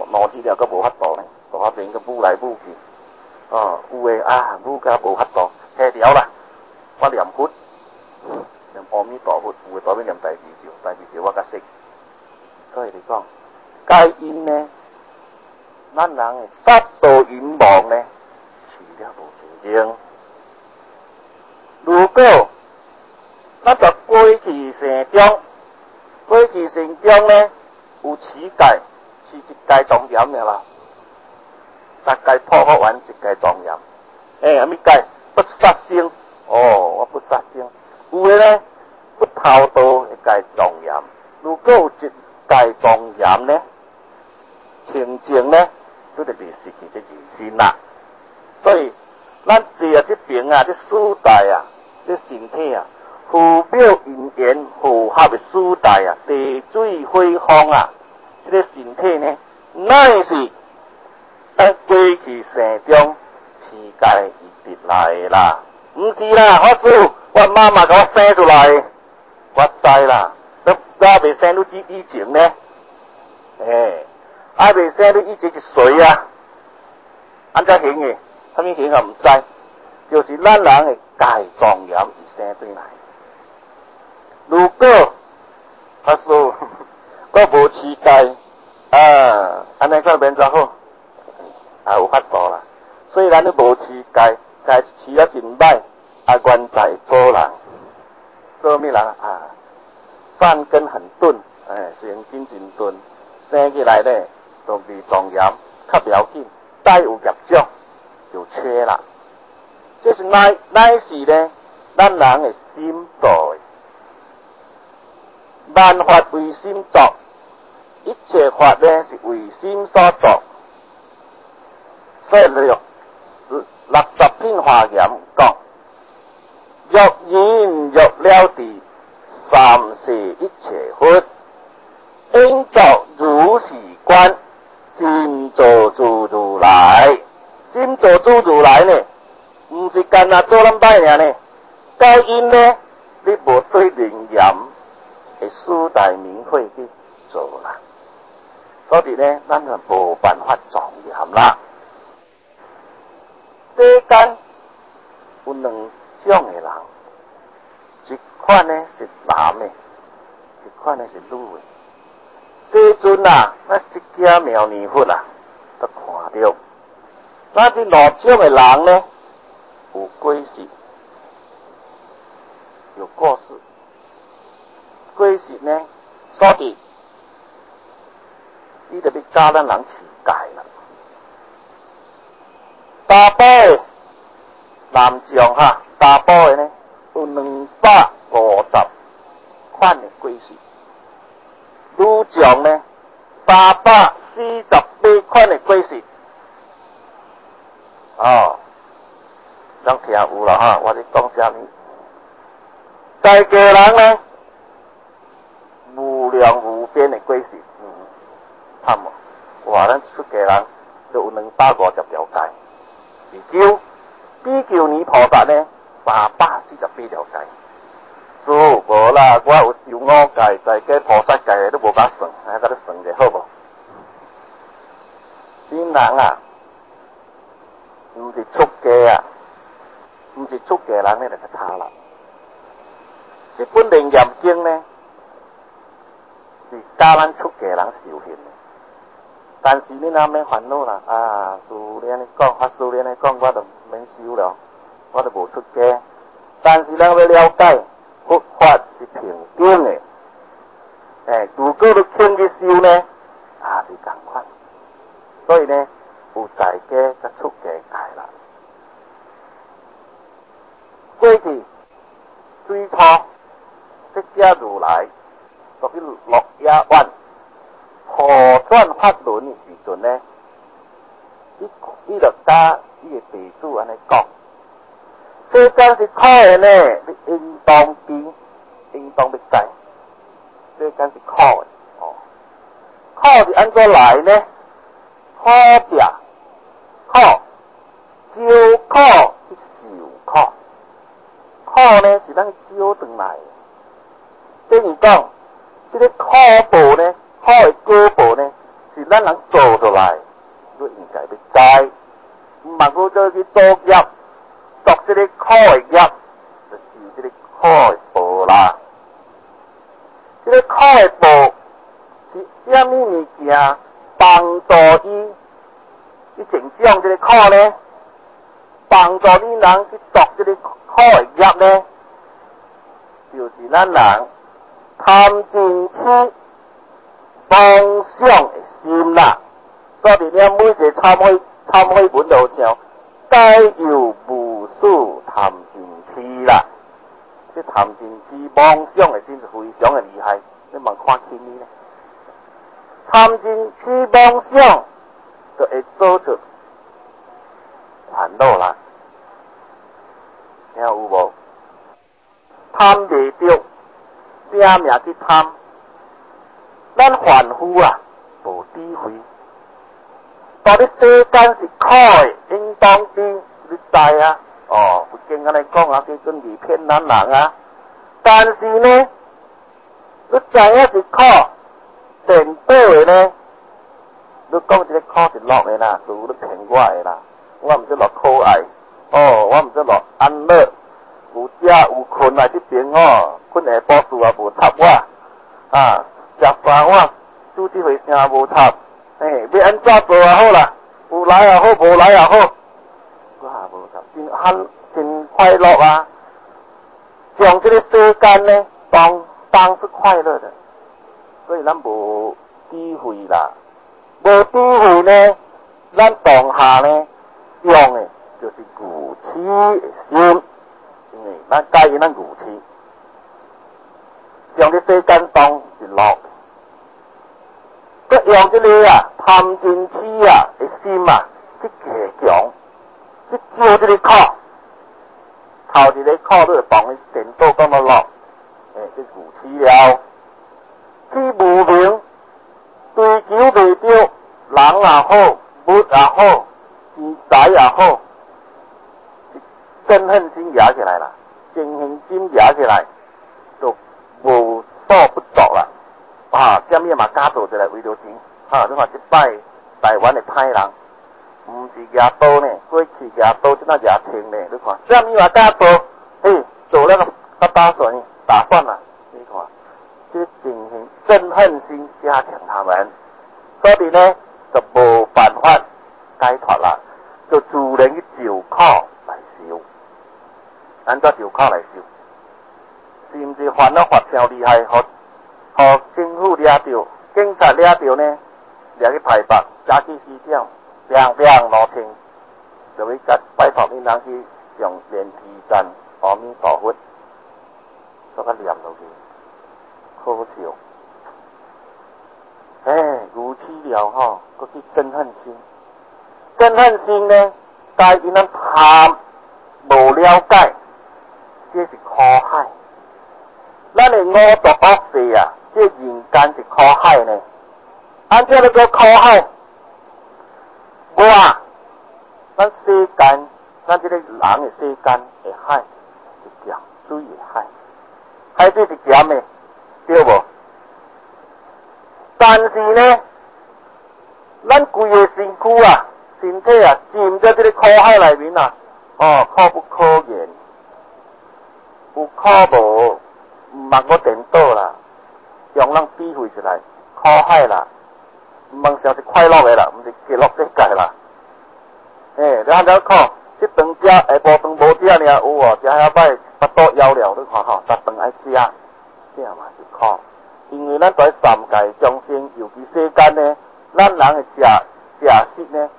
脑子了个无法度呢，大下边个舞来舞去，有诶舞甲无法度，下条啦，我念佛，念阿弥陀佛，有诶代表念大悲咒，大悲咒我较识，所以你讲，皆因呢，咱人诶杀盗淫妄呢，去了无清净。如果咱在过去生中，呢，有持戒，持一戒庄严的啦，大概破获完一戒庄严。咩戒？不杀生。我不杀生。有诶呢，不偷盗一戒庄严。如果有一戒庄严呢，清净呢，都就袂失去这人心啦。所以，咱坐这边这时代这身体佛表因缘和合的时代地水火风这个身体呢，乃是咱过去生中世界一直来的啦，不是啦，法师，我妈妈给我生出来，我知啦，我未生你以前呢，未生你以前是谁安怎形的？什么形唔知，就是咱人的戒庄严而生对来。如果他说我无持戒，安尼个免怎好，有法度啦。虽然你无持戒，戒持了真歹，原在做人，做咩人善根很钝，神经真钝，生起来呢都未庄严，较不要紧，带有业障就缺啦。这是乃是呢，咱人的心做的。万法为心作，一切法呢是为心所作。所以60品华严讲，若言若了地，三世一切佛，应作如是观，心作诸如来。心作诸如来呢，不是干那做咱拜尔呢，皆因呢，你无对灵验。时代名会去做啦，所以呢，咱就无办法庄严啦。世间有两种的人，一款呢是男的，一款呢是女的。世尊咱释迦牟尼佛都看到，咱这两种的人呢，有鬼事，有故事。过时呢，所以你就要教咱人持戒啦。大埔的男将大埔的呢有250款的过时，女将呢348款的过时。咱听有啦我咧讲啥物？大家人呢？无量无边的过失，咱出家人就有250条戒，比丘尼菩萨呢348条戒。无啦，我有受5戒，在家菩萨戒都无甲算，甲你算者好无？恁人不是出家不是出家人呢，就较差啦。这本楞严经呢？是教咱出家人修行的，但是你哪免烦恼啦？师傅你安尼讲，法师你安尼讲，我就免修了，我就无出家。但是咱要了解，佛法是平等的，如果你轻去修呢，是同款。所以呢，有在家甲出家戒啦。过去最初释迦如来。属于落野湾普转法轮的时阵呢，伊就甲伊的弟子安尼讲：世间是苦的呢，你应当知，应当要知，世间是苦的。苦是安怎来呢？苦食苦，招苦去受苦，苦呢是咱招转来的。等于讲。这个苦报呢，苦的果报呢， 是咱人做出来，你应该要知。毋茫讲做去做业，做这个苦的业，就是这个苦的报啦。这个苦的报是啥物物件帮助伊成长这个苦呢？帮助你人去做这个苦的业呢？就是咱人贪嗔痴妄想的心啦。所以呢，每一个参会文都像该有无数贪嗔痴啦。这贪嗔痴妄想的心是非常的厉害，你莫看轻呢。贪嗔痴妄想就会做出烦恼啦，听有无？贪袂着，拼命去贪，咱凡夫啊，无智慧。到底世间是苦的，应当知你知啊？哦，不经安尼讲啊，是准欺骗咱人啊。但是呢，你知影是苦，颠倒的呢？你讲这个苦是乐的啦，是你骗我的啦。我毋知落可爱，哦，我毋知落安乐，有食有困来这边哦，困下晡事也无插我，啊，食饭我煮这回声无插，要安怎做也好啦，有来也好，无来也好，我也无插，真快乐啊！将这个世间呢，当是快乐的，所以咱无智慧啦，无智慧呢，咱当下呢。用的就是愚痴的心，因为咱介意咱愚痴，将这世间当是乐，佮用这个啊贪嗔痴啊的心啊去加强，去招这个苦，头一个苦你就当伊颠倒讲到乐，这愚痴了，去无明，追求袂着人也好，物也好。钱财也好，憎恨心压起来了，憎恨心压起来，就无所不作了。啊，啥物嘛敢做出来为着钱？啊，你看这摆台湾的歹人，毋是举刀呢，过去举刀，即摆举枪呢。你看啥物嘛敢做？做那个打算啦。你看，这憎恨心加强他们，所以呢就无办法解脱啦。就自然去受苦来受，安怎受苦来受？是毋是烦恼法条厉害？互政府抓着，警察抓着呢，抓去排白，加去死掉，路清，就要拜托恁人去上莲池站阿弥陀佛，做甲念落去，可笑。愚痴了吼，搁去憎恨心。憎恨心呢，该因咱贪无了解，这是苦海。咱的五浊恶世啊，这人间是苦海呢。安怎叫苦海？我啊，咱世间，咱这个人的世间的海是咸水的海，海水是咸的，对无？但是呢，咱规个身躯啊。身体啊，浸在这个苦海内面啊，苦不可言，有苦无，毋茫我颠倒啦，将咱比喻出来，苦海啦，毋茫想是快乐的啦，毋是极乐世界啦。你安怎看？这顿食下晡顿无食尔，有哦，食遐歹，腹肚枵了，你看吼，逐顿爱食，这嘛是苦，因为咱在三界众生，尤其世间呢，咱人的食食呢。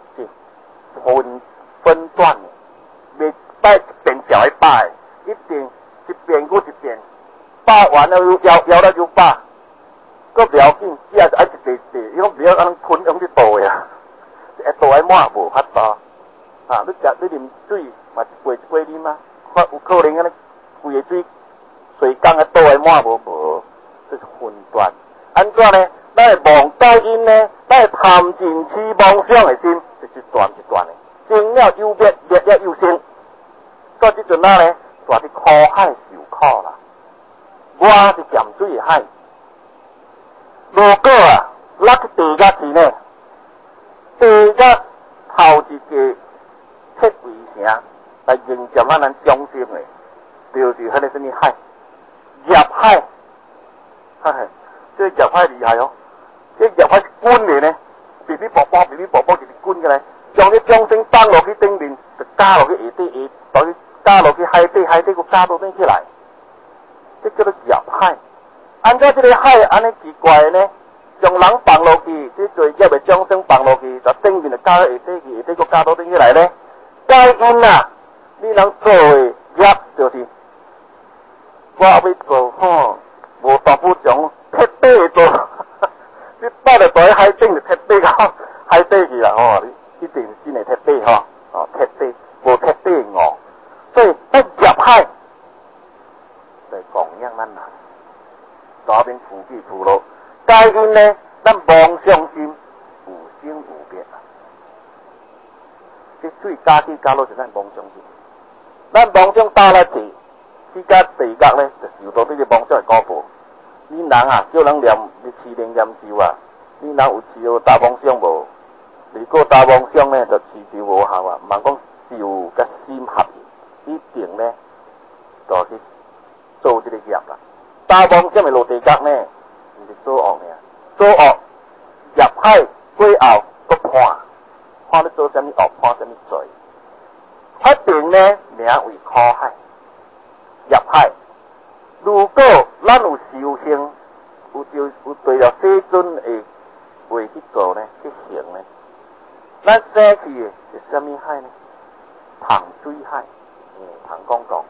分段的，袂摆一遍食一摆，一定一遍过一遍，饱完了枵了又饱，搁不要紧，只爱一地一地，伊讲不要安吞用去倒呀，一倒来满无法度。啊，你啉水嘛一杯啉啊，有可能安尼规个水缸啊倒来满无，这是分段。安怎呢？咱会妄道因呢，咱会贪嗔痴妄想的心，是一段一段的，生了又灭，灭了又生。所以这阵呢，住伫苦海受苦啦。我是咸水的海，如果啊，落去地下去呢， 甲头一个铁围城来迎接咱掌声的，就是迄个什么海，叶海，这叶海厉害哦，这叶海是滚的呢，哔哔啵啵就是滚起来，将这掌声放落去顶面，就加落去下底下，等于加落去海底，海底佫加到顶起来，这叫做叶海。按照这个海安尼奇怪呢？将人放落去，这最叶的掌声放落去，就顶面就加到下底去，下底佫加到顶起来呢。解因啊，你能做的叶就是，我要做无大不将铁底做，这摆了在海顶就铁底到海底去啦你一定是真的铁底铁底无铁底哦，所以咱叶海来供养咱人，大面富贵富乐。解因呢，咱妄想心有生有灭啊！这水加起加落是咱妄想心，咱妄想打来济，去甲地角呢，就受到这个妄想的果报。你人啊，叫人念你持念念咒啊，你人有持有大妄想无？如果大妄想呢，就持咒无效啊。莫讲咒甲心合一，一定呢，就去做这个业啦。大妄想的落地角呢？是做恶呢，做恶入海过后，佫判你做什么恶，判什么罪。发定呢，名为苦海，入海。如果咱有修行，有对了世尊的话去做呢，去行呢，咱生去的是什么海呢？塘水海，塘讲，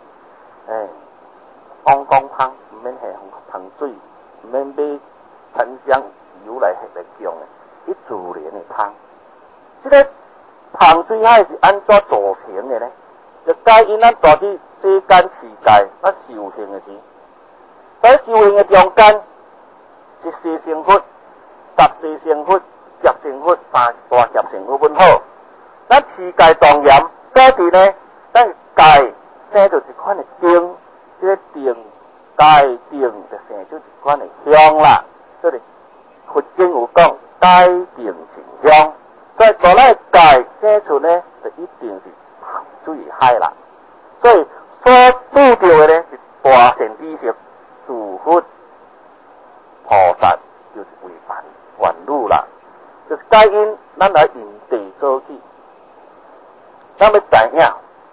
讲香，唔免系塘水。唔免买沉香油来供的，一自然的汤。这个塘水海是安怎造成的呢？就解因咱大去世间世界，咱修行的时，在修行的中间，一世成佛、十世成佛、劫成佛、三大劫成佛本好。咱世界庄严，所以呢，咱界生出一款的定，这个定。界定就生出一款的香啦，所以佛经有讲界定成香，所以把咱界生出呢，就一定是塘水海啦。所以所拄到的呢是大善知识、诸佛、菩萨，就是为凡路啦。就是解因咱来因地做起，咱要知影，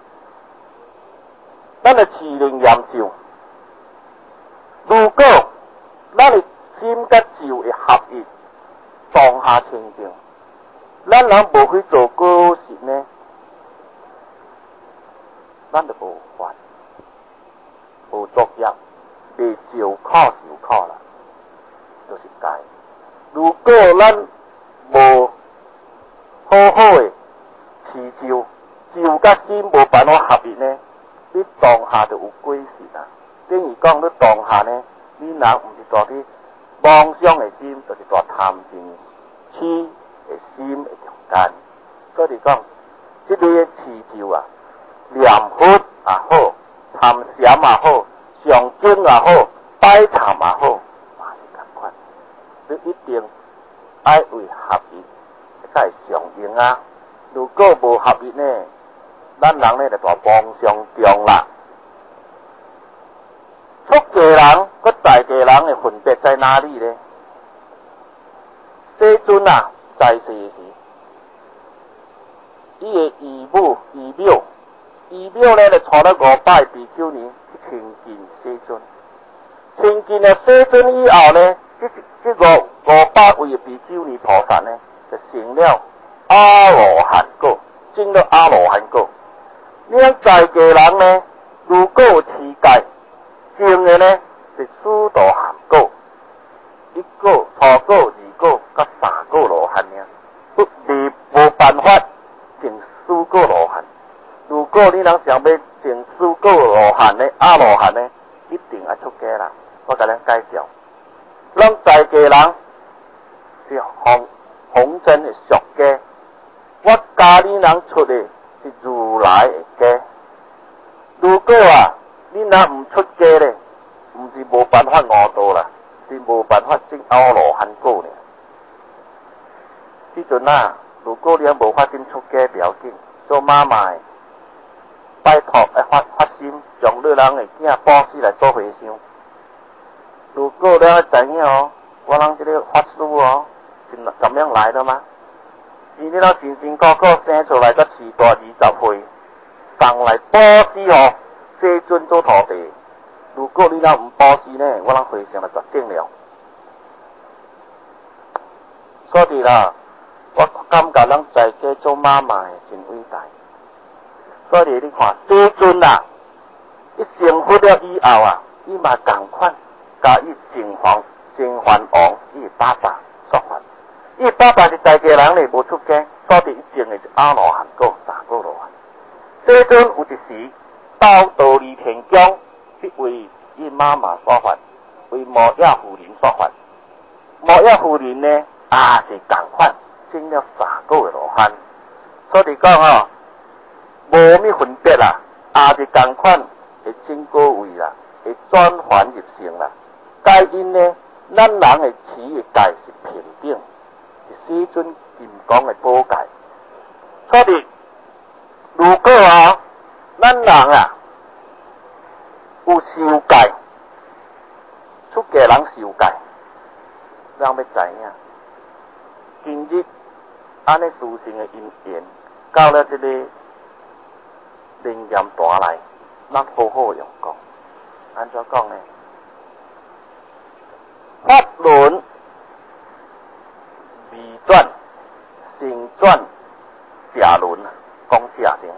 咱的持念念咒。如果咱的心甲咒会合一，当下清净，咱人无去做过事呢，咱就无法，无作业，被咒苦受苦啦，就是解。如果咱无好好的持咒，咒甲心无办法合一呢，你当下就有过事啦。等于讲，你当下呢，你人唔是大啲妄想的心，就是大贪嗔痴的心的中间。所以讲，这个持咒啊，念佛也好，参禅也好，上经也好，拜忏也好，嘛是同款。你一定爱为合一，才会上用啊。如果无合一呢，咱人呢就大妄想中啦。出家人跟在家人的分别在哪里呢？世尊啊，在世时，伊的姨庙呢，就带了500比丘尼去亲近世尊。亲近了世尊以后呢，这500位的比丘尼菩萨呢，就成了阿罗汉果，证了阿罗汉果。你讲在家人呢，如果有持戒，正的呢是四道含果，1个、初果、2个、甲3个罗汉尔，你无办法证4个罗汉。如果你人想要证4个罗汉的阿罗汉呢，一定要出家啦。我甲咱介绍，咱在家人是红尘的俗家，我家里人出的是如来的家。如果啊，你若唔出家咧，唔是无办法悟道啦，是无办法证阿罗汉果咧。即阵啊， 如果你无法紧出家不要紧，做妈妈的拜托要发心，将你人的囝保死来做和尚。如果你要知影哦，我人这个法师哦，是怎样来的吗？是你那辛辛苦苦生出来到饲大20岁，送来保死哦，世尊做徒弟。如果你那唔保死呢，我人和尚就绝顶了。所以啦，我感觉咱在家做妈妈的真伟大。所以你看，世尊啊，一成佛了以后啊，伊嘛同款，甲伊净饭王伊爸爸说法。伊爸爸是在家人咧，无出家，所以伊种的是阿罗汉果、三果罗汉。世尊有一时到道理天宫去为伊妈妈说法，为摩耶夫人说法。摩耶夫人呢，也是同款，种了三果的罗汉。所以讲哦，无咩分别啦，也是同款会种果位啦，会转还入性啦。皆因呢，咱人的持的戒是平等。世尊金刚的宝戒，所以如果啊，咱人啊有受戒，出家人受戒，咱要知影，今日安尼殊胜的因缘，到了这个灵验大来，咱好好用功。安怎讲呢？法轮未转，成转假轮，讲假定。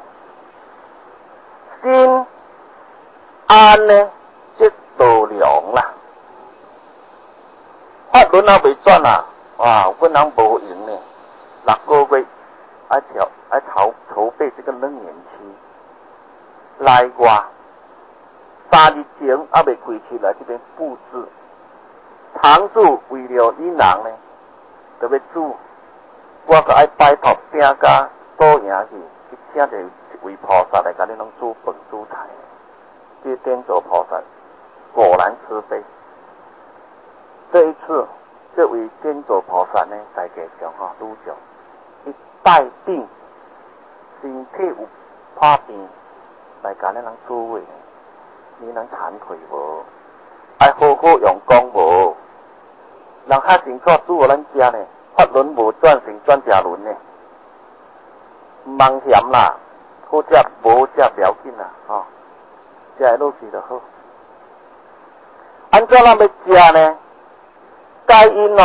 心安呢，即道良啦。法轮啊未转啊，哇，阮人无闲呢，6个月爱筹备这个2年期，内外3日前还未开起来这边布置，常住为了你人呢。特别煮，我个爱拜托饼家倒赢去请一位菩萨来甲你拢煮饭煮菜。这天竺菩萨果然慈悲。这一次，这位天竺菩萨呢，在家中愈上，一带病，身体有破病，来甲你人煮饭，你能惭愧无？爱好好用功无？人较辛苦煮互咱食呢，法轮无转成转假轮呢，唔茫嫌啦，好食无食不要紧啦，食会落去就好。安怎咱要食呢？皆因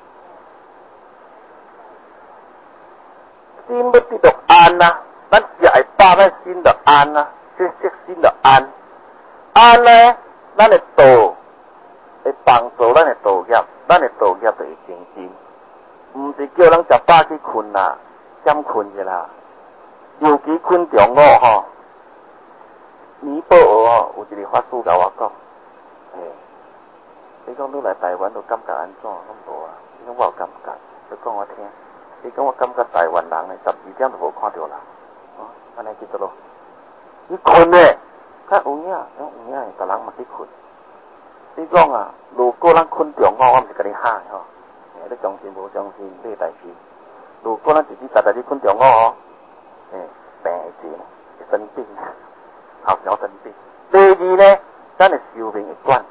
心要得到安啊，咱食会饱，咱心就安啊，这色心就安。安呢，咱的道会帮助咱的道业。咱的道业就会精进，唔是叫人食饱去困啦，减困去啦。尤其困中午尼泊尔有一个法师甲我讲，你讲你来台湾都感觉安怎？拢无啊？你讲我有感觉，你讲我听。你讲我感觉台湾人呢，12点都无看到人，安尼记得咯。你困呢？较有影，有影，大人嘛去困。你讲啊，如果咱困中午，我毋是甲你喊你相信无相信你代志。如果咱自己常常去困中午病会钱，会生病，后脚生病。第二呢，咱的寿命会短，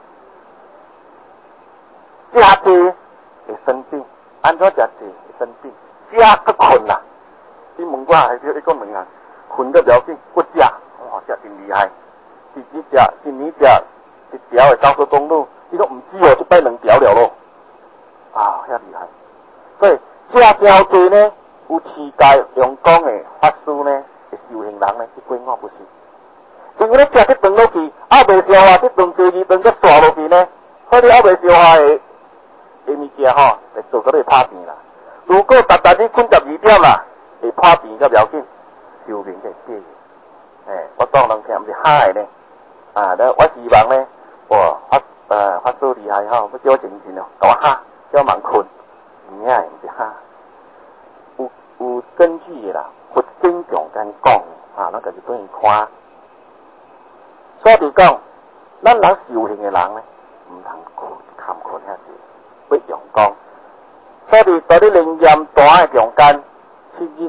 食济会生病，安怎食济会生病？食搁困啦。你问我还是你讲两样，困得不要紧，搁食，食真厉害，一年食1条的高速公路，你讲唔止就摆2条了咯，遐厉害。所以食真济呢，有持戒用功的法师呢，的修行人呢，是过午不是。因为你食这顿落去，未消化，这顿第2顿再刷落去呢，所以你未消化的物件会做到你拍病啦。如果你困12点啦，会拍病才不要紧，寿命会短。我当人听毋是嗨呢，我希望呢。法师厉害要叫我静静甲我喊，叫我慢困，唔是喊，有根据的啦，佛经上间讲，咱家己对伊看。所以讲，咱人修行的人呢，唔通贪困遐济，要用功。所以在你灵验大的中间，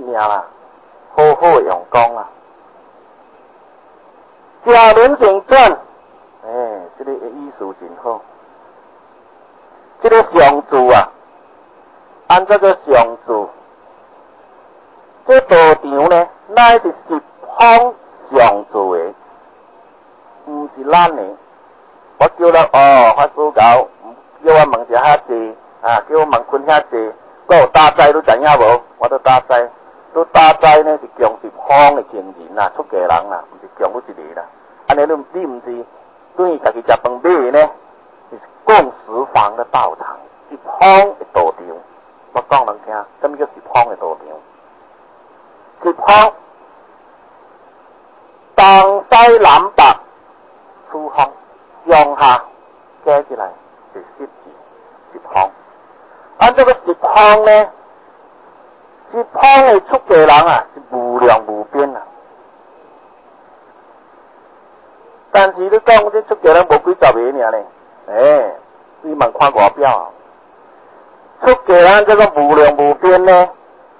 命啦，好好用功啦。假人成传，这个意思真好。这个上注啊，按这个上注，这道场呢，乃是十方上注的，唔是咱的。我叫咱法师教，叫我问一下济啊，叫我问困遐济，我有打斋，你知影无？我都打斋，你打斋呢是供十方的前人啦，出家人啦，唔是供你一个啦。安尼你唔是对家己食饭买的呢？是供十方的道场，十方的道场。我讲人听，什么叫十方的道场？十方，东西南北四方，上下加起来是十字，十方。按这个十方呢，十方的出家人啊，是无量无边啊。但是你讲这出家人无几十个尔呢？你问看外表啊，出家人这个无量无边呢，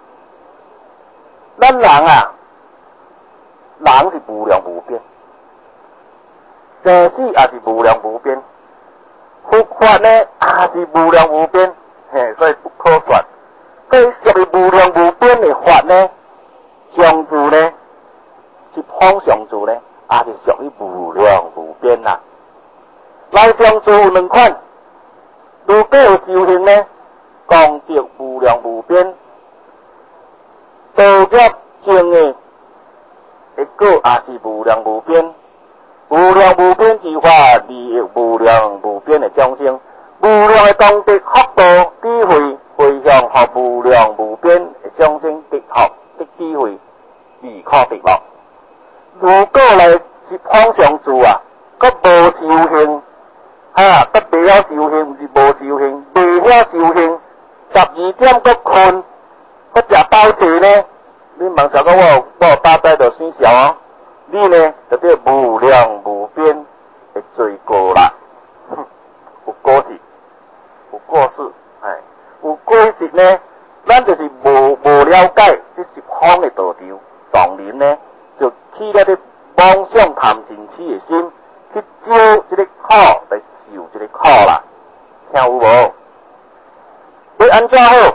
咱人啊，人是无量无边，生死也是无量无边，佛法呢也是无量无边，所以不可说。所以属于无量无边的法呢，上座呢，十方上座呢，也是属于无量无边啦。来上座有两款，如果有修行呢，功德无量无边，道业正的结果也是无量无边。无量无边之法，利益无量无边的众生，无量的功德福报智慧，回向予无量无边的众生得学得智慧，利可得乐。如果来十方上座啊，佮无修行，佮未晓修行，毋是无修行，未晓修行，12点佮困，佮食饱济呢？你问小哥我有大斋就算小哦。你呢，就对无量无边的罪过啦，有果实，有果实，有果实呢，咱就是无了解这十方的道场，当然呢，就起了这妄想贪嗔痴的心，去招这个苦来受这个苦啦，听有无？要安怎好？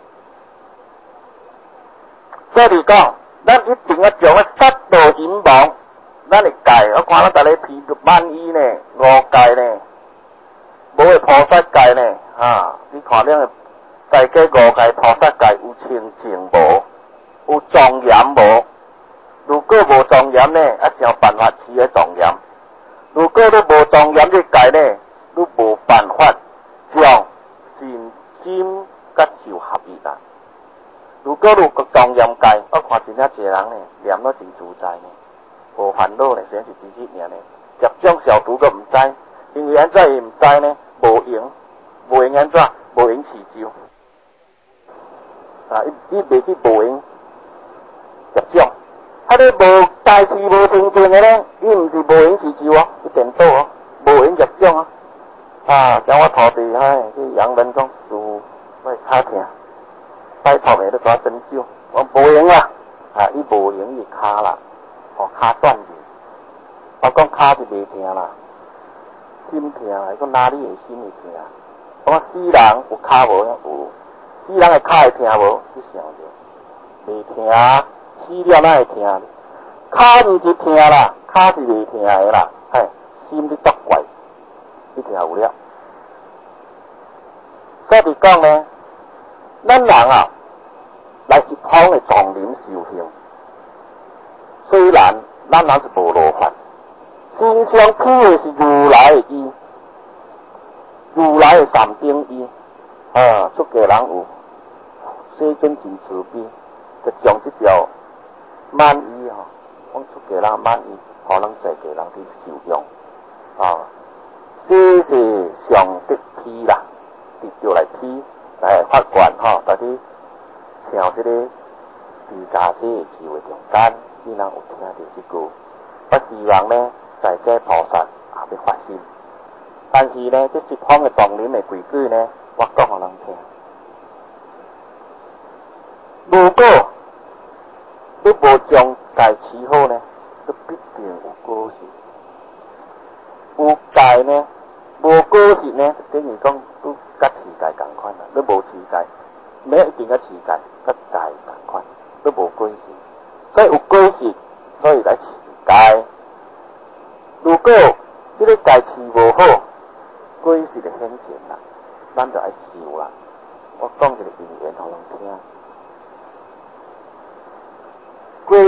所以讲。咱一定要将杀盗淫妄，咱的戒，我看咱逐个批万一呢，5戒呢，无个菩萨戒呢，你看咱个在这5戒菩萨戒有清净无，有庄严无？如果无庄严呢，想办法起个庄严；如果你无庄严的戒呢，你无办法将心甲手合一啦。如果有个庄严戒，我看真正一个人呢，念了真自在呢，无烦恼呢，虽然是自己念呢，业障消除个唔知，因为安怎伊唔知呢，无用安怎，无用持咒，伊袂去无用业障，你无大事无清净的呢，伊唔是无用持咒哦，伊颠倒哦，无用业障像我徒弟去洋人讲，我脚痛。拜托你，你给我针灸，我无用啦，伊无用伊骹啦，骹断去。我讲骹是袂疼啦，心疼啦，伊讲哪里会心会疼？我讲死人有骹无有，死人的骹会疼无？你想着，袂疼，死了哪会疼？骹毋是疼啦，骹是袂疼的啦，心你作怪，你听有了。所以讲呢。咱人啊，来十方的庄严修行，虽然咱人是无罗汉，身上披的是如来的衣，如来的三顶衣，出家人有世尊真慈悲，就将这条满衣讲出家人满衣，互咱在家人去受用，这是上得披啦，直着来披。来法官大家像这个地家sĩ的智慧中间，你能有听到这句？我希望呢，在这菩萨也要发心，但是呢，这十方的庄严的规矩呢，我讲给人听。如果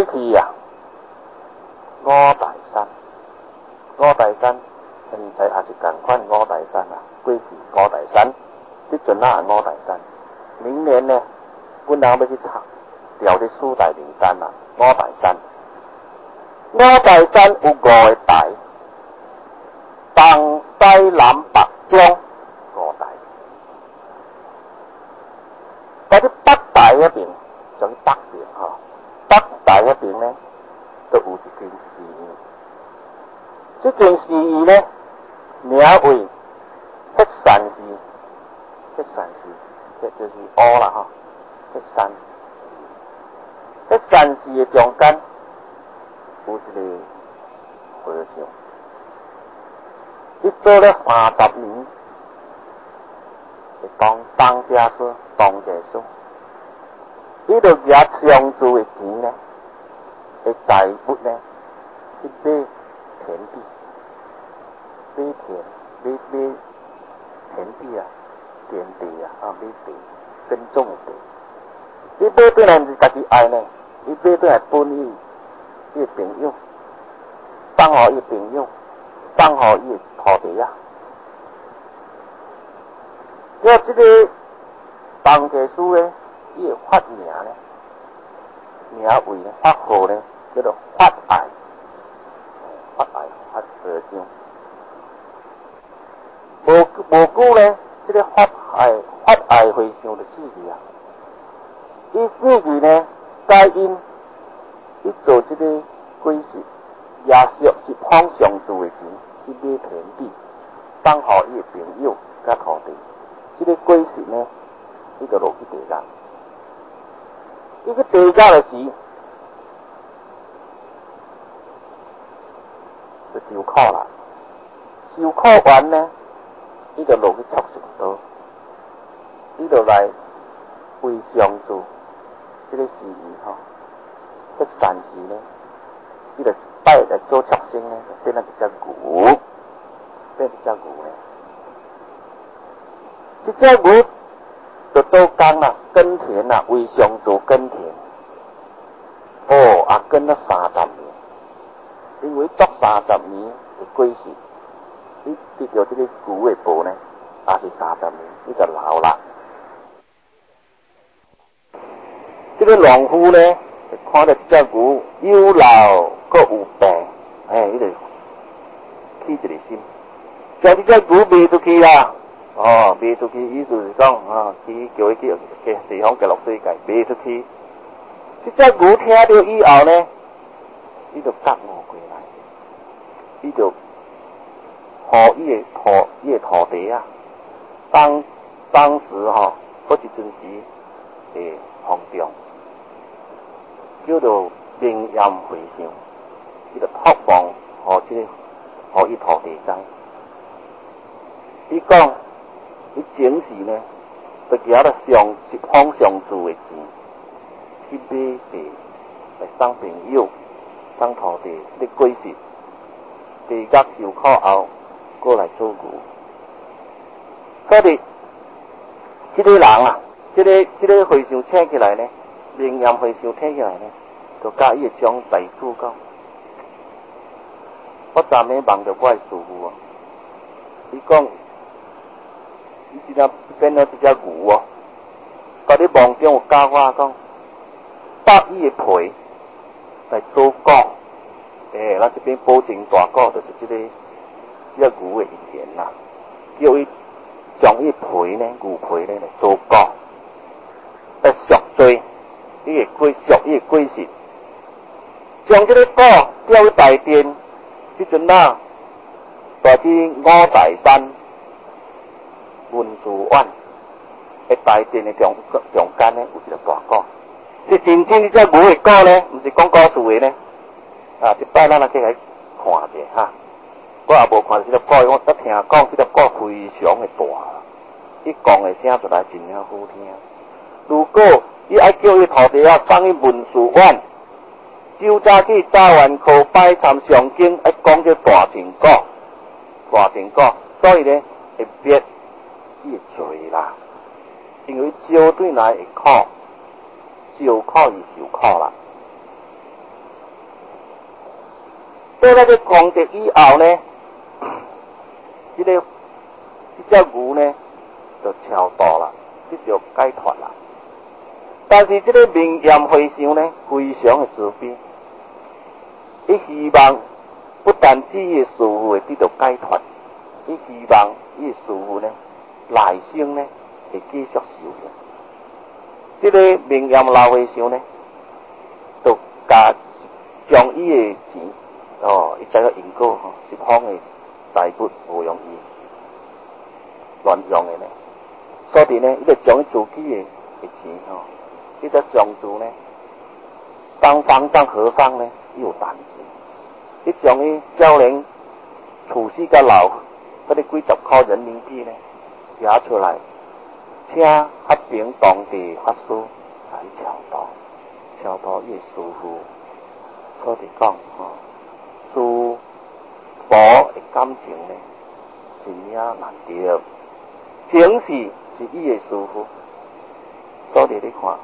过去啊，五大山，五大山，现在也是同款五大山啊。过去五大山，即阵啊五大山。明年呢，阮人要去调去四大名山啊，五大山。五大山有5个台，东西南北中5台。在啲北台嗰边，属于北边吼。北台嗰边呢，都有一间寺院。这间寺院呢，名为黑山寺。黑山寺，这就是乌啦吼。黑山，黑山寺嘅中间有一个和尚，伊做了30年，会当家师、当家师，伊就拿上主嘅钱呢，嘅财物呢，去买田地，买田地啊，田地啊，买地，耕种嘅地。伊买对来是家己爱呢，伊买对来分伊嘅朋友，送互伊朋友，送互伊嘅土地啊。了这个当家师呢，伊嘅法名呢，名为呢法号呢，叫做法爱，法和尚。无久呢，这个法爱和尚就死去啊。伊死去呢，皆因伊做这个鬼事，也是方上主的钱去买田地，送互伊的朋友甲土地。这个鬼事呢，伊就落去地监。伊去地监的时，就受苦啦。受苦完呢，伊就落去畜生道，伊就来为上主。这个寺院吼，迄山寺呢，伊就拜来做畜生呢，就变了一只牛，变一只牛呢。这只牛就做工啦，耕田啦，为上主耕田。也耕了30年，因为做30年的鬼事，伊得到这个牛的报呢，也是30年，伊就老啦。这个农夫呢，看到这只牛又老又有病，伊就起一个心，将这只牛卖出去啦。卖出去意思是讲，去叫伊去地方给落世界卖出去。这只牛听到以后呢，伊就觉悟过来，伊就互伊的土地啊，当时好一阵时的风中。叫做灵验回向，伊就托梦互伊土地知。伊讲，伊前时呢，就拿了方上主的钱去买地来送朋友、送土地，这个鬼事，地甲受苦后，过来做牛。所以，这个人啊，这个和尚请起来呢。灵验和尚听起来呢，就甲伊将财主讲，我昨暝梦到我的师父啊，伊讲，伊真正变了一只牛哦，在你梦中有教我讲，把伊的皮来做鼓，咱这边保证大鼓就是这个牛的一田啦，叫伊将伊皮呢，牛皮呢来做鼓，来赎罪。伊会归属，伊会归事，将这个鼓吊去大殿，即阵啊，大去五大山文殊院的大殿的中间呢，有一个大鼓，是真正这只牛的鼓呢，毋是讲故事的呢。这摆咱来去来看者哈，我也无看这只鼓，我只听讲这只鼓非常的大，伊讲的声出来真了好听。如果伊爱叫伊土地啊送去文殊院，就早去早晚课拜参上经，爱讲这大成果，所以呢会灭伊的罪啦，因为招对来会苦，招苦伊受苦啦。 在那个功德以后呢，这只牛呢就超度了，这就解脱了。但是这个明焰和尚呢，非常的慈悲，他希望不但只个师父会得到解脱，他希望他的师父呢来生呢会继续修行。这个明焰老和尚呢，就将伊的钱，伊知影因果十方的财物无容易乱用的呢，所以呢，伊就将伊自己的钱伊个上主呢，当方丈和尚呢，有胆子，伊将伊少年储蓄个老嗰啲几十块人民币呢，拿出来，请黑平当地法师来超度伊的师父。所以讲，师佛的感情呢，真也难得，前世是伊的师父，所以你看。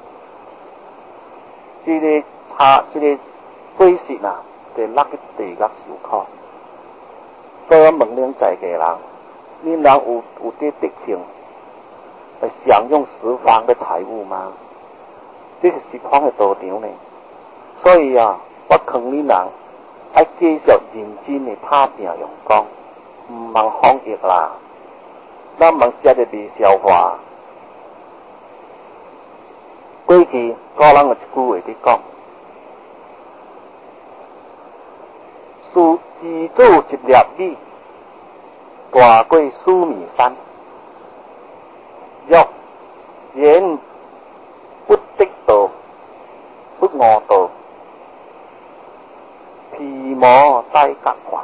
这个过世啊，就落去地狱受苦。所以我问恁在个人，恁人有啲德行来享用十方的财物吗？这是十方的道场呢。所以啊，我劝恁人要继续认真的打拼用功，唔茫放逸啦，咱茫食着未消化。过去古人有一句话伫讲，施主一粒米，大过须弥山。若言不得道，不悟道，皮毛带甲还。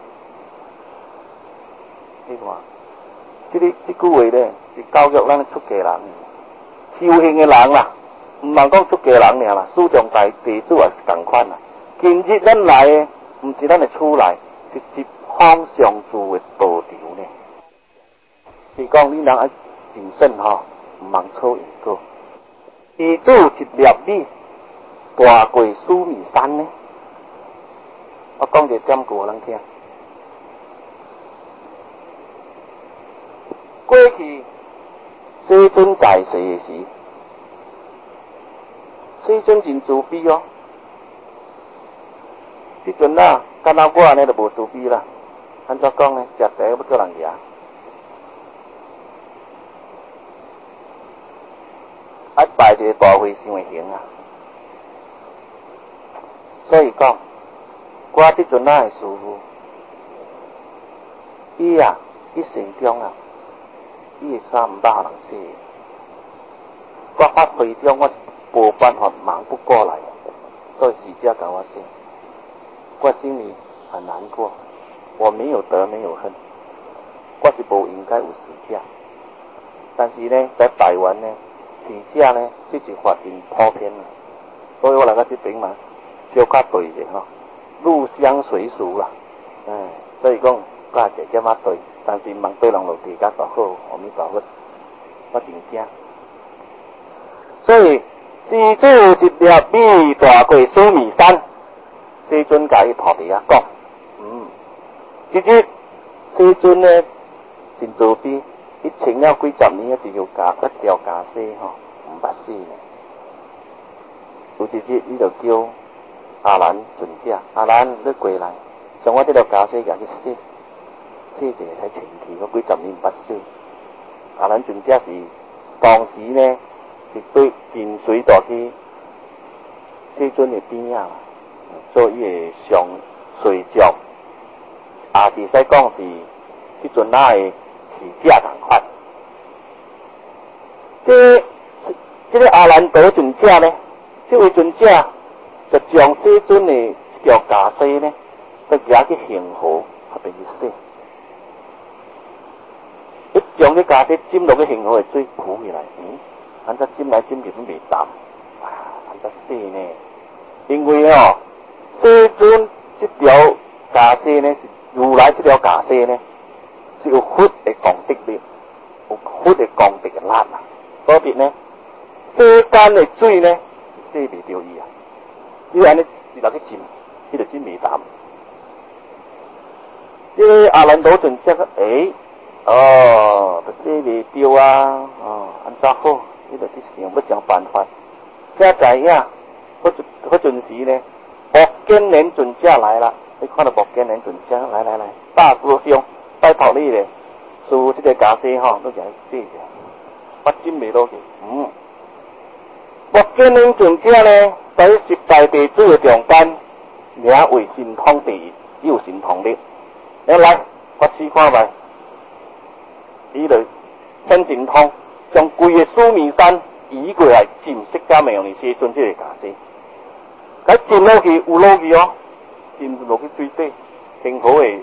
你看，这句话呢，是教育咱出家人、修行的人啦。唔通讲出家人尔啦，师长地主也是同款啦。今日咱来的，唔是咱的厝内，是十方上主的道场呢。是讲你人要谨慎唔通错因果。施主一粒米，大过须弥山呢。我讲一个点句人听。过去世尊在世的时，世尊真慈悲哦。即阵啊，敢若我安尼就无慈悲啦。安怎讲呢？食茶要叫人赢，拜一个大和尚的行啊。所以讲，我即阵啊的师父，伊心中啊，伊的衫唔捌人洗。我发挥中我无办法忙不过来，所以使者甲我说，我心里很难过，我没有得没有恨，我是无应该有使者，但是呢，在台湾呢，使者呢，这是法真普遍啦，所以我来到这边嘛，小可对者入乡随俗啦，所以讲我也一点仔对，但是望对人落地甲就好，阿弥陀佛，我真惊。所以，施主一粒米，大过须弥山。世尊甲伊土地啊讲，即日世尊呢真慈悲，伊请了几十年一条家西唔捌死呢。有一日，伊就叫阿兰尊者，阿兰你过来，将我这条家西甲去洗一下才清气，我几十年唔捌死。阿兰尊者是当时呢。是对跟随到去世尊的边啊，做伊的上随教，也是使讲是迄阵那的使者同款。这个阿兰陀尊者呢，这位尊者就将世尊的一条家西呢，就拿去恒河那边去洗。一将这家西浸落去恒河的水浮起来，安怎浸来浸去都未淡，安怎洗呢？因为世尊这条家西呢，是如来这条家西呢，是有佛的功德力，有佛的功德的力啊。所以呢，世间的水呢，是洗未掉伊啊。你安尼一落去浸，伊就浸未淡。 这个阿兰多准则个，这未丢啊，安怎好？你就去想要想办法。现在呀，嗰阵时呢，木建连准则来了，你看到木建连准则，来，大师兄，拜托你咧，输这个家私吼，都来记者，我真未落去。木建连准则呢，在十大弟子的中间，名为神通第一，有神通力。来，我试看卖，伊就显神通，将规个须弥山移过来，浸释迦牟尼世尊这个家私。佢浸落去有落去哦，浸落去水底，很好的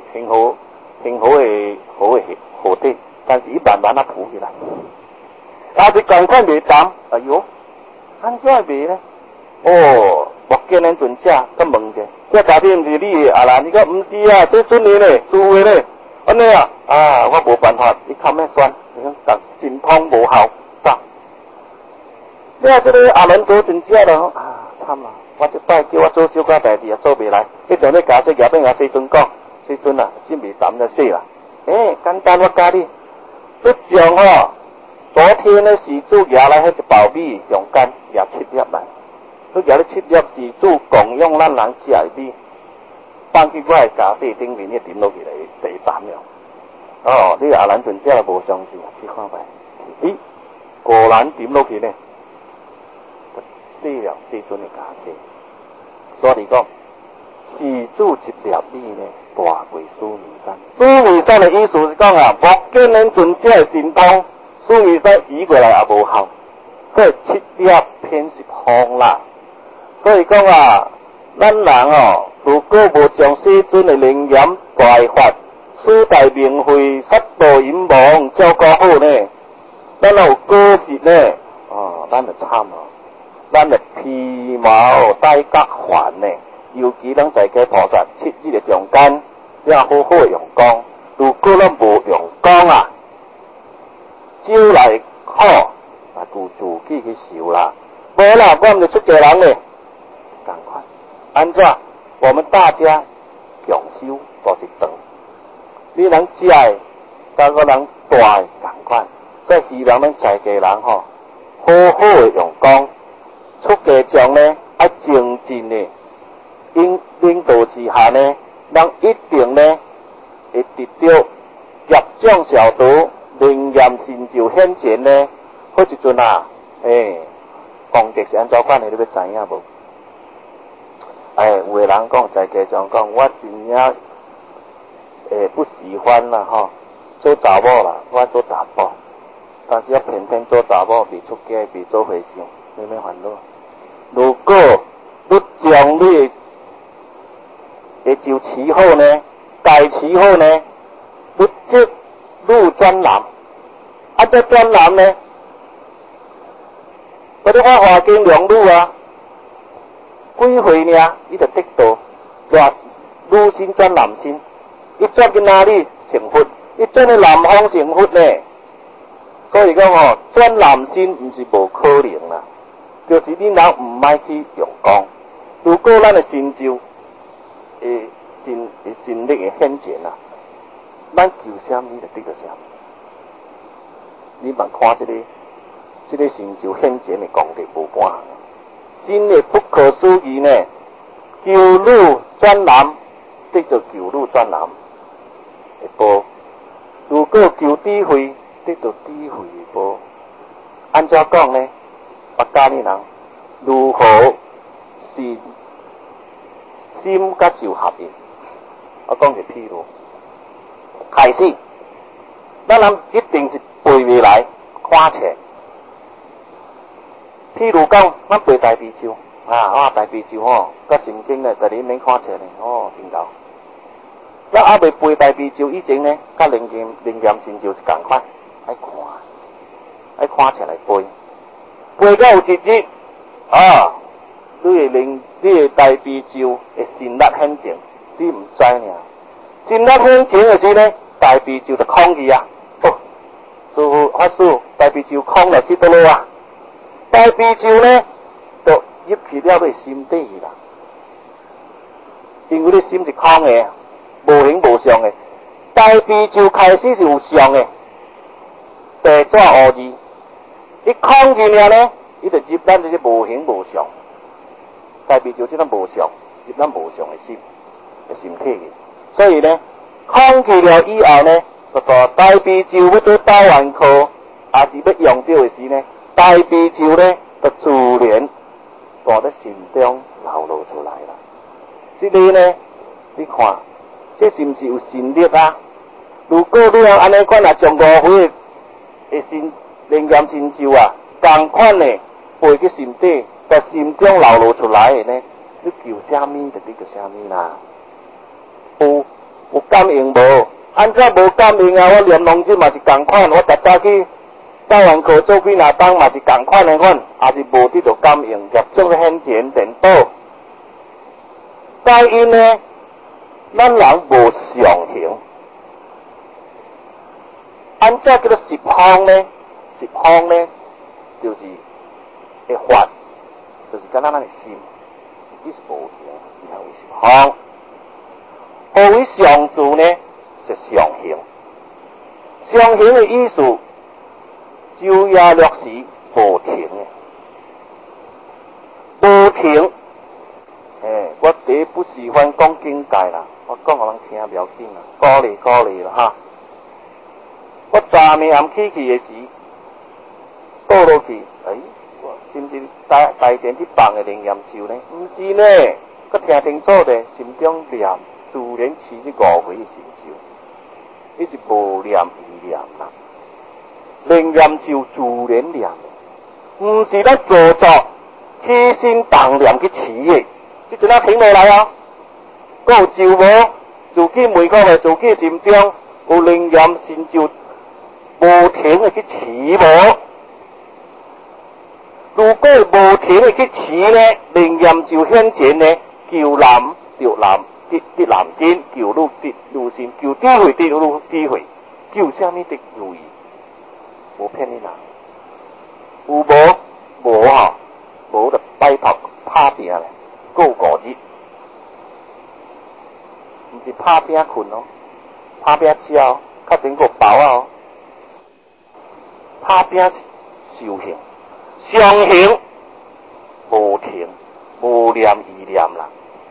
河底，但是伊慢慢浮起来。但是赶快袂淡，哎呦，安怎袂呢？木建连准者，佮问者，这家己毋是你的阿兰，你讲毋是啊，这孙女呢，师傅呢，安尼啊，我无办法，你看咩算？你讲神通无效，咋？你这个阿兰多准者咯，惨啊！我这摆叫我做小可代志也做袂来，你从你家姐后边甲世尊讲，世尊啊，真未淡就死啦。简单我教你，你将昨天的施主拿来迄只苞米上间也7粒来，你拿你7粒施主共用咱人食的米，放去我的家姐顶面，你点落去来第淡了。你阿兰准者无相信，去看卖。果然点落去呢？死了世尊的家姐，所以讲，施主一粒米呢，大过须弥山。须弥山的意思是讲木建连准者的神通，须弥山移过来也无效，所以7粒偏是空啦。所以讲咱人如果无将世尊的灵验大法、四大名慧、杀道淫妄照顾好呢，咱有果实呢，咱就惨了。咱的皮毛带角环呢，尤其咱在家菩萨7日的中间，要好好用功。如果咱无用功招来苦，就自己去受啦。无啦，我们就出家人呢，赶快，安怎？我们大家共修做一顿，你人食的，甲个人大的赶快。所以希望咱在家人好好的用功。出家众呢，精进的领导之下呢，咱一定呢会得到业障消除、灵验成就显现呢。好一阵功德是安怎款的，你要知影无？有个人讲，在家众讲，我真正不喜欢啦做查某啦，我做查甫，但是我偏偏做查某，未出家，未做和尚，你咩烦恼？如果你将你的就持好呢，该持好呢，你即入专男，这专男呢，我哋看华经两路几岁呢？你就得到女心转男心，一转去哪里成佛？一转去南方成佛呢？所以讲转男心唔是无可能啦。就是你人唔爱去用功，如果咱的成就神力的显现咱求什么就得到什么。你莫看这个成就显现的功德无半，真的不可思议呢。求女转男，得到求女转男的报；如果求智慧，得到智慧的报。安怎讲呢？我教你人如何心甲受合一。我讲个譬如，开始，咱人一定是背未来看册。譬如讲，咱背大悲咒大悲咒甲圣经呢，就你免看册呢，真够。咱未背大悲咒以前呢，甲灵验神咒是同款，爱看册来背。背到有一日你的大悲咒的神力显现，你唔知呢？神力显现的时呢，大悲咒就空去师父法师，大悲咒空了去倒落大悲咒呢，就入去了你心底去啦。因为你心是空的，无形无相的， 大悲咒开始是有相的，白纸黑字，一空去了呢，伊就入咱这些无形无相。大悲咒即咱无相，入咱无相的心，身体的。所以呢，空去了以后呢，就到大悲咒要做打完课，也是要用到的时呢，大悲咒呢就自然从咱心中流露出来了。这个呢，你看，这是不是有神力啊？如果你要安尼款啊，将5回的心灵验神咒啊，同款的背去心底，在心中流露出来的呢，你求啥物就你求啥物啦。有感应无？按照无感应啊，我念龙经嘛是同款，我逐早去打完课做几若当嘛是同款的款，也是无得到感应，业障显前颠倒。该因呢，咱人无常形。按照叫做十方呢，十方呢就是会法，就是敢若咱的心，伊是无形，然后为十方。何为常住呢？是常形。常形的意思，昼夜六时无停的，无停。我第一不喜欢讲境界啦，我讲互人听不要紧啦，鼓励啦哈。我昨暝暗起去的时，倒落去，是不是大殿去放的灵验咒呢？不是呢，我听清楚的，心中念自然持这5回的神咒，伊是无念意念啦。灵验咒自然念的，不是咱做作起心动念去持的。即阵停落来啊！还有咒无？自己每个月自己心中有灵验神咒，无停的去持无？如果无停的去持呢，灵验咒显前呢，求男得男，得男心；求女得女心；求智慧得女智慧；求啥物得如意？无骗你啦！有无？无吼，无就摆头拍拼咧。过5日，毋是拍拼困哦，拍拼吃哦，较顶个饱哦，拍拼修行，常行无停，无念意念啦，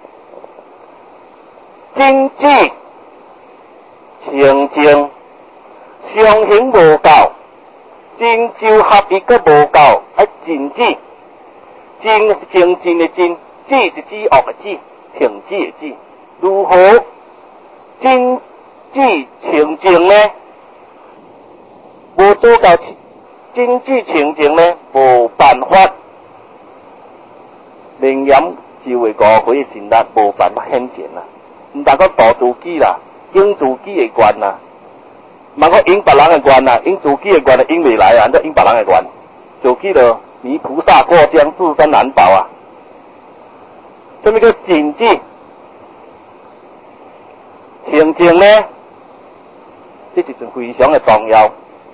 真止清净，常行无够，真咒合一个无够，爱真止，真是清净的真。止是止恶的止，停止的止。如何真止清净呢？无做到真止清净呢，无办法。灵验咒的5回的神力无办法显前啦。毋但讲度自己啦，应自己的愿啦，莫讲应别人的愿啦，应自己的愿啊，应未来啊，则应别人的愿，自己就弥菩萨过江，自身难保啊。什么叫真止清净呢？这一阵非常的重要。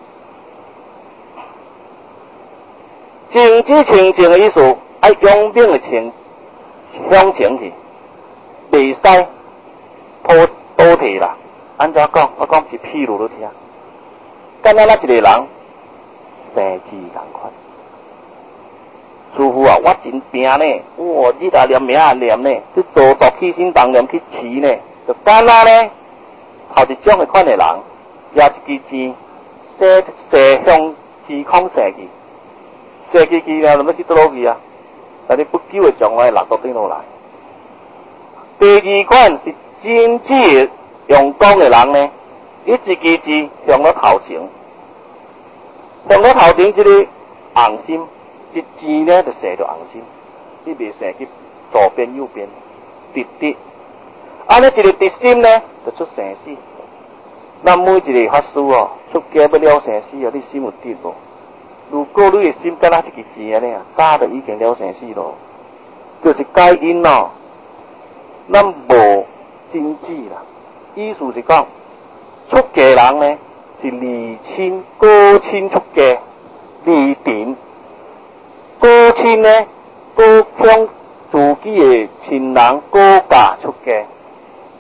真止清净的意思，要永远的向前去，袂使倒退啦。按怎讲？我讲是譬如你听，敢若咱一个人生智同款。师父啊，我真拼呢，你来念名啊念呢，去做作起心动念去持呢，就敢若呢，头一种的款的人，拿一支钱，射向虚空射去，射去了，就要去倒落去啊！但是不久的将来落到顶落来。第二款是真正用功的人呢，伊一支钱向到头前，向到头前这个红心。一钱呢就射到红心，你袂射去左边右边，直。安尼一个直心呢，就出生死。咱每一个法师哦，出家要了生死哦，你心有直无？如果你的心敢若一个钱安尼啊，早就已经了生死咯。就是该因哦，咱无真止啦。意思是讲，出家人呢是离亲高亲出家，离定。高亲呢，高向自己的亲人高嫁出家，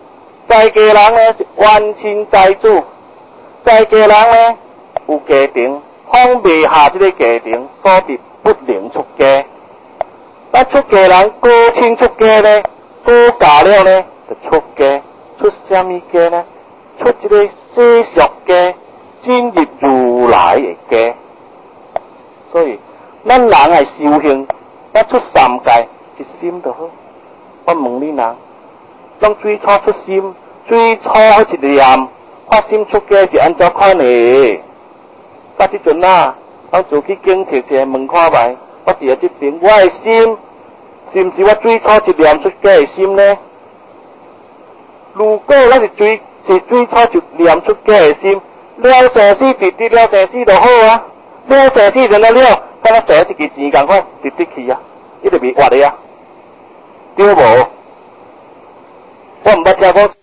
在家人呢是冤亲债主，在家人呢有家庭，放袂下这个家庭，所以不能出家。咱出家人高亲出家呢，高嫁了呢就出家，出什么家呢？出这个世俗家，进入如来的家。所以咱人爱修行，咱出三界一心就好。我问你人，咱最初出心，最初一念发心出家是安怎款的？到这阵啊，咱自己警惕一下，问看卖，我伫这边，我的心是毋是我最初一念出家的心呢？如果咱是最初一念出家的心，了生死直直了生死就好啊，了生死就了，敢若赚一支钱共款，直直去啊，伊就袂活的啊，对无？我毋捌听讲。